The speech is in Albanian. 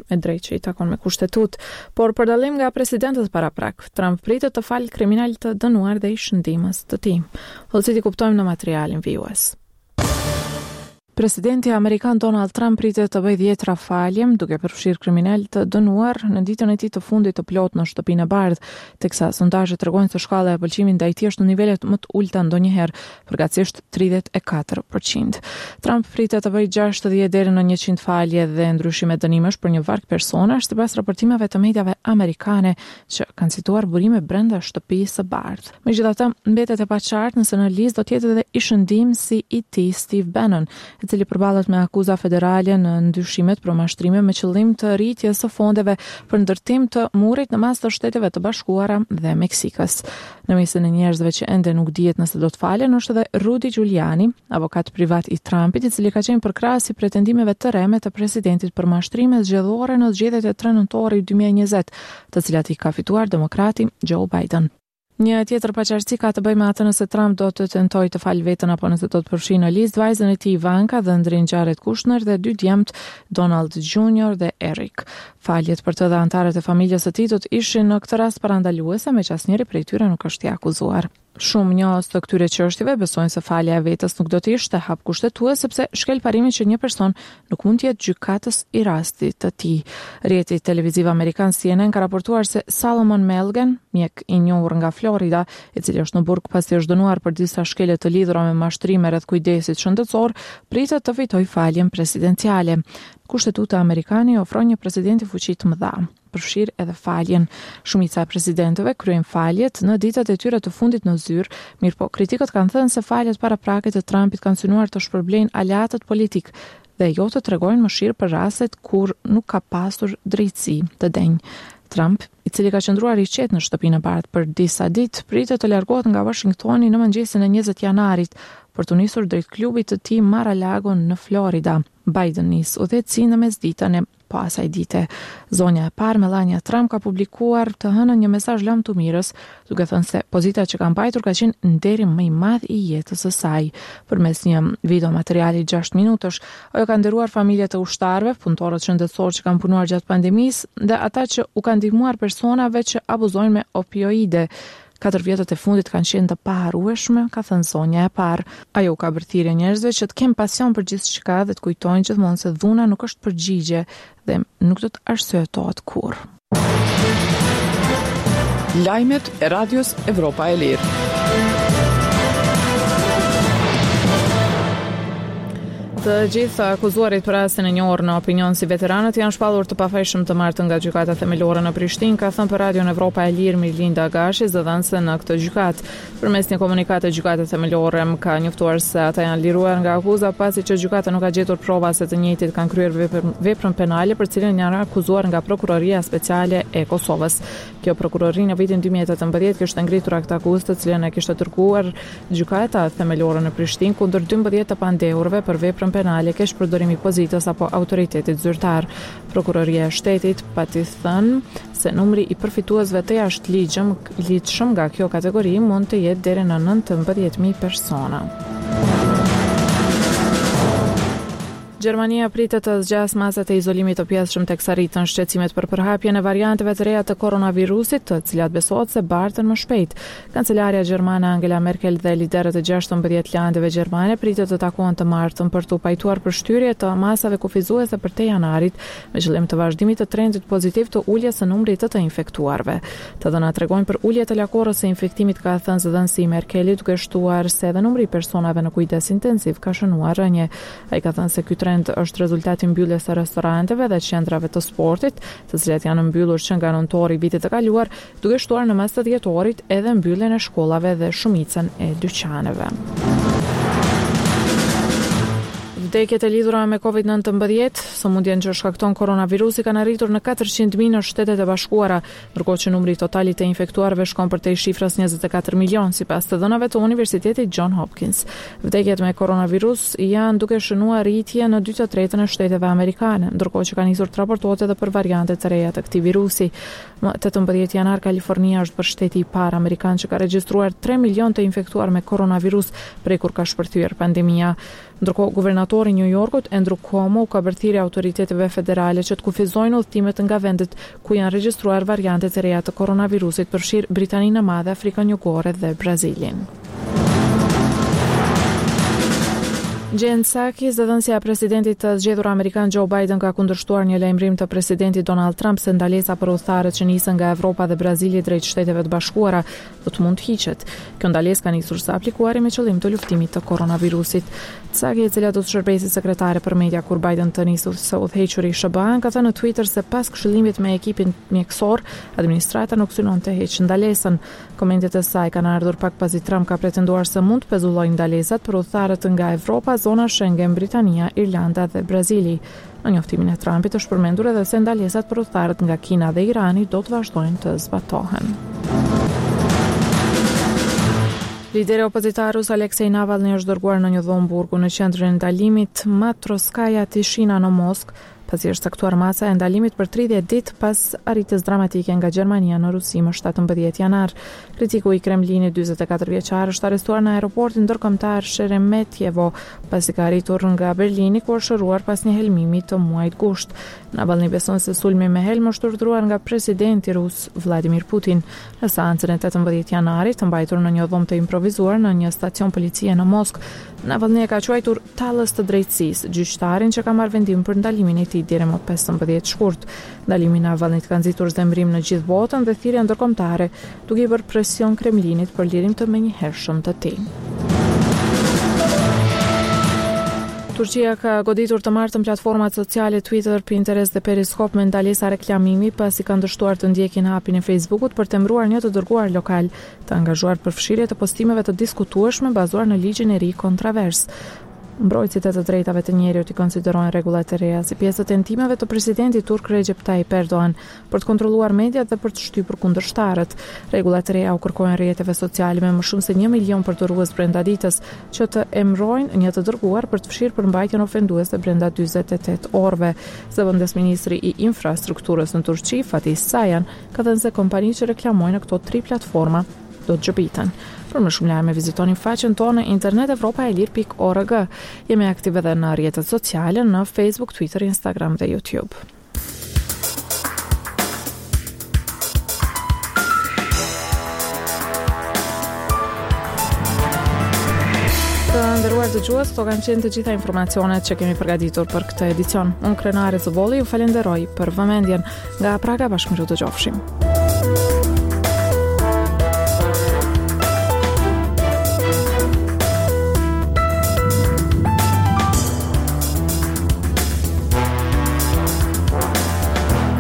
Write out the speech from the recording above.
e drejtë që i takon me kushtetut, por për dallim nga presidentët paraprak, Trump pritet të falë kriminalit të dënuar dhe i shëndimës të tij. Hollësit i kuptojmë në materialin vijues. Presidenti Amerikan Donald Trump pritet të bëjë 10 falje, duke përfshirë kriminalit të dënuar në ditën e tij të fundit të plot në Shtëpinë e Bardhë, teksa sondazhet tregojnë se shkalla e pëlqimit ndaj tij është në nivelet më të ulta ndonjëherë, përgatësisht 34%. Trump pritet të bëjë 60 deri në 100 falje dhe ndryshime dënimesh për një varg personash, sipas raportimeve të mediave amerikane që kanë cituar burime brenda Shtëpisë së Bardhë. Megjithatë, mbetet e paqartë nëse në listë do të jetë edhe i shëndimsi i tij Steve Bannon, i cili përballet me akuza federale në ndyshimet për mashtrime me qëllim të rritjes së fondeve për ndërtim të murit në mas të Shteteve të Bashkuara dhe Meksikës. Në mesin e njerëzve që ende nuk dihet nëse do të falen është edhe Rudy Giuliani, avokat privat i Trumpit, i cili ka qenë përkrahas i pretendimeve të reme të presidentit për mashtrime zgjedhore në zgjedhjet e 3 nëntorit 2020, të cilat i ka fituar demokrati Joe Biden. Një tjetër paqartësi ka të bëjë me atë nëse Trump do të tentojë të falë veten apo nëse do të përfshijë në listë vajzën e tij Ivanka dhe ndrin Jared Kushner dhe 2 djemt Donald Jr. dhe Eric. Faljet për të dhe antarët e familjes së tij do të ishin në këtë rast parandaluese, me që asnjëri prej tyre nuk është i akuzuar. Shumë njohës të këtyre çështjeve besojnë se falja e vetes nuk do të ishte hap kushtetues sepse shkel parimin që një person nuk mund të jetë gjykatës i rastit të tij. Rrjeti televiziv amerikan CNN ka raportuar se Salomon Melgen, mjek i njohur nga Florida, i cili është në burg pasi është dënuar për disa shkelje të lidhura me mashtrime rreth kujdesit shëndetësor, pritet të fitojë faljen presidenciale. Kushtetuta amerikane ofron një presidenti fuqi të mëdha, përfshirë edhe faljen. Shumica e presidentëve kryejnë faljet në ditët e tyre të fundit në zyrë, mirëpo kritikët kanë thënë se faljet paraprake të Trumpit kanë synuar të shpërblejnë aleatët politik dhe jo të tregojnë mëshirë për rastet kur nuk ka pasur drejtësi të denjë. Trump, i cili ka qëndruar i qetë në Shtëpinë e Bardhë për disa ditë, pritet të largohet nga Washingtoni në mëngjesin e 20 janarit për të nisur drejt klubit të tij Mar-a-Lago në Florida. Biden nis udhëhecin në mesditën e pas asaj dite. Zonja e parë Melania Trump ka publikuar të hënën një mesazh lamtumirës, duke thënë se pozita që ka mbajtur ka qenë nderi më i madh i jetës së saj. Përmes një video materiali 6 minutash, ajo ka nderuar familjet e ushtarëve, punëtorët shëndetësor që kanë punuar gjatë pandemisë dhe ata që u kanë ndihmuar personave që abuzojnë me opioide. 4 vjetët e fundit kanë qenë të paharrueshme, ka thënë zonja e parë. Ajo ka bërthirrje njerëzve që të kenë pasion për gjithçka dhe të kujtojnë gjithmonë se dhuna nuk është përgjigje dhe nuk do të arsyetohet kurrë. Lajmet e Radios Evropa e Lirë. Të gjithë akuzuarit për rastin e njohur në opinion si veteranët janë shpallur të pafajshëm të martën nga gjykata themelore në Prishtinë, ka thënë për Radion Evropa e Lirë Mirlinda Gashi, zëdhënëse në këtë gjykatë. Përmes një komunikate, gjykata themelore ka njoftuar se ata janë liruar nga akuza pasi që gjykata nuk ka gjetur prova se të njëjtit kanë kryer veprën penale për cilën janë akuzuar nga Prokuroria Speciale e Kosovës. Kjo prokurori në vitin 2018 kishte ngritur akt akuzë të cilën e kishte dërguar gjykata themelore në Prishtinë kundër 12 të pandehurve për veprën penale keq përdorimi pozitës apo autoritetit zyrtar. Prokuroria e Shtetit pati thënë se numri i përfituesve të jashtëligjshëm nga kjo kategori mund të jetë deri në 19.000 persona. Gjermania pritet të zgjas masat e izolimit të pjesëshëm teksa rritën shqetësimet për përhapjen e varianteve të reja të koronavirusit, të cilat besohet se bartën më shpejt. Kancelaria gjermane Angela Merkel dhe liderët e 16 landeve gjermane pritet të takohen të martën për të pajtuar përshtyerje të masave kufizuese për te janarit, me qëllim të vazhdimit të trendit pozitiv të uljes së numrit të infektuarve. Të dhënat tregojnë për ulje të lakorës së infektimit, ka thënë zëdhënësi Merkeli, duke shtuar se edhe numri i personave në kujdes intensiv ka shënuar rënje. Ai ka thënë se ky është rezultati mbylljes së restoranteve dhe qendrave të sportit, të cilat janë mbyllur që nga nëntori vitit të kaluar, duke shtuar në mes të dhjetorit edhe mbylljen e shkollave dhe shumicën e dyqaneve. Vdekjet e lidhura me COVID-19, sëmundjen që shkakton koronavirusi, kanë arritur në 400.000 në Shtetet e Bashkuara, ndërkohë që numri total i të infektuarve shkon përtej shifrës 24 milion, sipas të dhënave të Universitetit John Hopkins. Vdekjet me koronavirus janë duke shënuar rritje në 2/3 e shteteve amerikane, ndërkohë që kanë nisur të raportohet edhe për variante të reja të këtij virusi. Më 18 janar, Kalifornia është bërë shteti i parë amerikan që ka regjistruar 3 milion të infektuar me koronavirus prej kur ka shpërthyer pandemia. Ndërkohë, guvernatori i New Yorkut, Andrew Cuomo, ka bërthirë autoriteteve federale që të kufizojnë udhëtimet nga vendet ku janë regjistruar variantet e reja të koronavirusit, përfshirë Britaninë e Madhe, Afrikën Jugore dhe Brazilin. Jen Psaki, zëdhënësia e presidentit të zgjedhur amerikan Joe Biden, ka kundërshtuar një lajmërim të presidentit Donald Trump se ndalesa për udhëtarët që nisën nga Evropa dhe Brazili drejt Shteteve të Bashkuara do të mund të hiqet. Kjo ndalesë ka nisur së aplikuari me qëllim të luftimit të koronavirusit. Psaki, e cila do të shërbejë si sekretare për media kur Biden të nisur së udhëhequri SBA, ka thënë në Twitter se pas këshillimit me ekipin mjekësor, administrata nuk synon të heqë ndalesën. Komentet e saj kanë ardhur pak pasi Trump ka pretenduar se mund të pezullojë ndalesat për udhëtarët nga Evropa, zona Schengen, Britania, Irlanda dhe Brazili. Në njoftimin e Trumpit është përmendur edhe se ndalesat për udhëtarët nga Kina dhe Irani do të vazhdojnë të zbatohen. Lideri opozitar rus Aleksej Navalny është dërguar në një dhomë burgu në qendrën e ndalimit Matroskaja Tishina në Moskë, pasi është caktuar masa e ndalimit për 30 ditë pas arritjes dramatike nga Gjermania në Rusi më 17 janar. Kritiku i Kremlinit, 44 vjeçar, është arrestuar në aeroportin ndërkombëtar Sheremetjevo pasi ka arritur nga Berlini, ku është shëruar pas një helmimi të muajit gusht. Navalny beson se sulmi me helm është urdhëruar nga presidenti rus Vladimir Putin. Në seancën e 18 janarit, të mbajtur në një dhomë të improvizuar në një stacion policie në Moskë, Navalny ka quajtur tallës të drejtësisë gjyqtarin që ka marrë vendim për ndalimin e tij deri më 15 shkurt. Ndalimi i Navalnyt ka nxitur zemrim në gjithë botën dhe thirrje ndërkombëtare, duke i bërë presion Kremlinit për lirim të menjëhershëm të tij. Turqia ka goditur të martën platformat sociale Twitter, Pinterest dhe Periscope me ndalesa reklamimi pasi ka ndështuar të ndjekin hapin e Facebookut për të mbruar një të dërguar lokal të angazhuar për fshirje të postimeve të diskutueshme bazuar në ligjin e ri kontrovers. Mbrojtësit e të drejtave të njerëzit i konsiderojnë rregullat e reja si pjesë të tentimeve të presidentit turk Recep Tayyip Erdogan për të kontrolluar mediat dhe për të shtypur kundërshtarët. Rregullat e reja u kërkojnë rrjeteve sociale me më shumë se 1 milion përdorues brenda ditës që të emrojnë një të dërguar për të fshirë përmbajtjen ofenduese brenda 48 orëve. Zëvendës ministri i infrastrukturës në Turqi, Fatih Sajan, ka thënë se kompanitë që reklamojnë në këto 3 platforma do të gjobiten. Për më shumë lajme vizitoni faqen tonë në internet evropaelir.org. Jemi aktive edhe në rrjetet sociale në Facebook, Twitter, Instagram dhe YouTube. Të nderuar dëgjues, këto kanë qenë të gjitha informacionet që kemi përgatitur për këtë edicion. Unë Krenare Zëvolli ju falenderoj për vëmendjen. Nga Praga, bashkëmiru dëgjofshim.